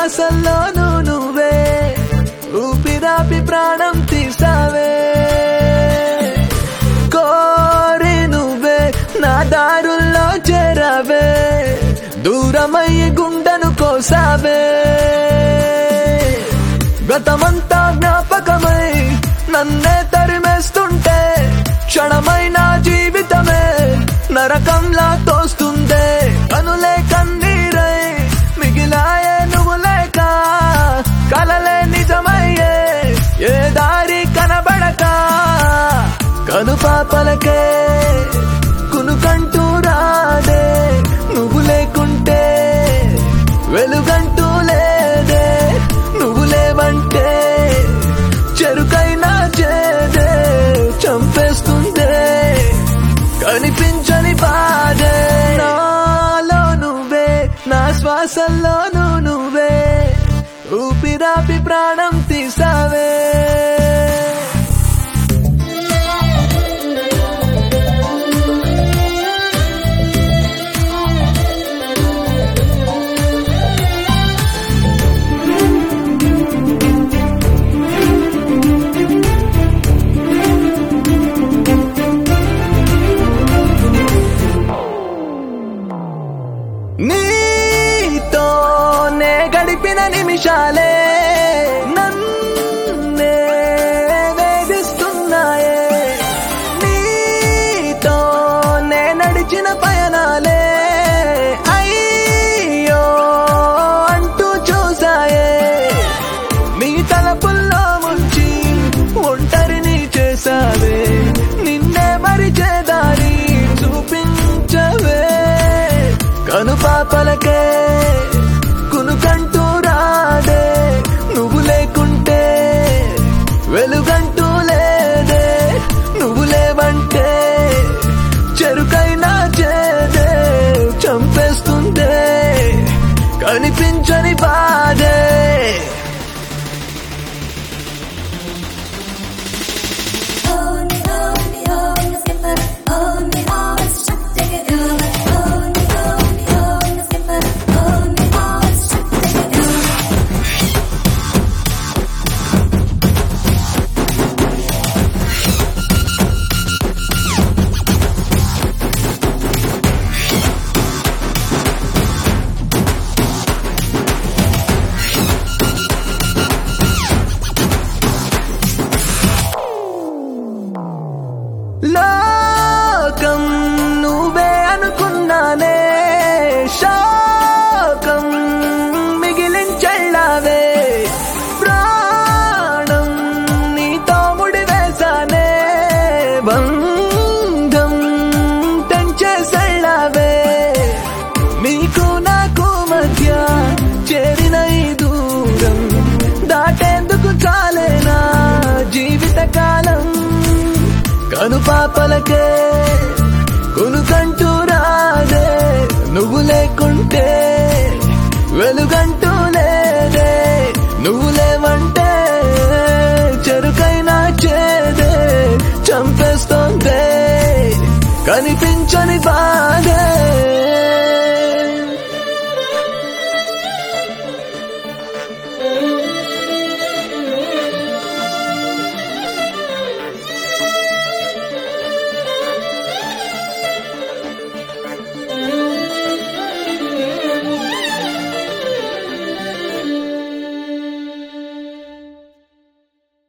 శ్వాసల్లోనూ నువ్వే ఊపిరాపి ప్రాణం తీసావే కోరి నువ్వే నా దారుల్లో చేరావే దూరమయ్యి గుండెను కోసావే గతమంతా జ్ఞాపకమై నన్నే తరిమేస్తుంటే క్షణమైన జీవితమే నరకంలా తోస్తుందే కనులే కన్నీరై మిగిలాయే నువ్వు లేక కలలే నిజమయ్యే ఏ దారి కనబడక కనుపాపలకే కునుకంటూ రాదే నువ్వు లేకుంటే వెలుగంటూ లేదే నువ్వు లేవంటే చెరుకైనా చేదే చంపేస్తుందే కనిపించని బాధే నాలో నువ్వే నా శ్వాసల్లోనూ నువ్వే ఊపిరాపి ప్రాణం తీసావే నీతోనే గడిపిన నిమిషాలే నన్నే వేధిస్తున్నాయే నీతోనే నడిచిన పయనాలే అయ్యో అంటూ చూసాయే నీ తలపుల్లో ముంచి ఒంటరిని చేసావే నిన్నే మరిచే దారి చూపించవే కనుపాపలకే కునుకంటూ రాదే నువ్వు లేకుంటే వెలుగంటూ లేదే నువ్వు లేవంటే చెరుకైనా చేదే చంపేస్తుందే కనిపించని బాధే లోకం నువ్వే అనుకున్నానే శోకం మిగిలించెళ్ళావే ప్రాణం నీతో ముడివేశానే బంధం తెంచేసెళ్ళావే నీకు నాకు మధ్య చేరిన ఈ దూరం దాటేందుకు చాలేనా జీవితకాలం కనుపాపలకే కునుకంటూ రాదే నువ్వు లేకుంటే వెలుగంటూ లేదే నువ్వు లేవంటే చెరుకైనా చేదే చంపేస్తోందే కనిపించని బా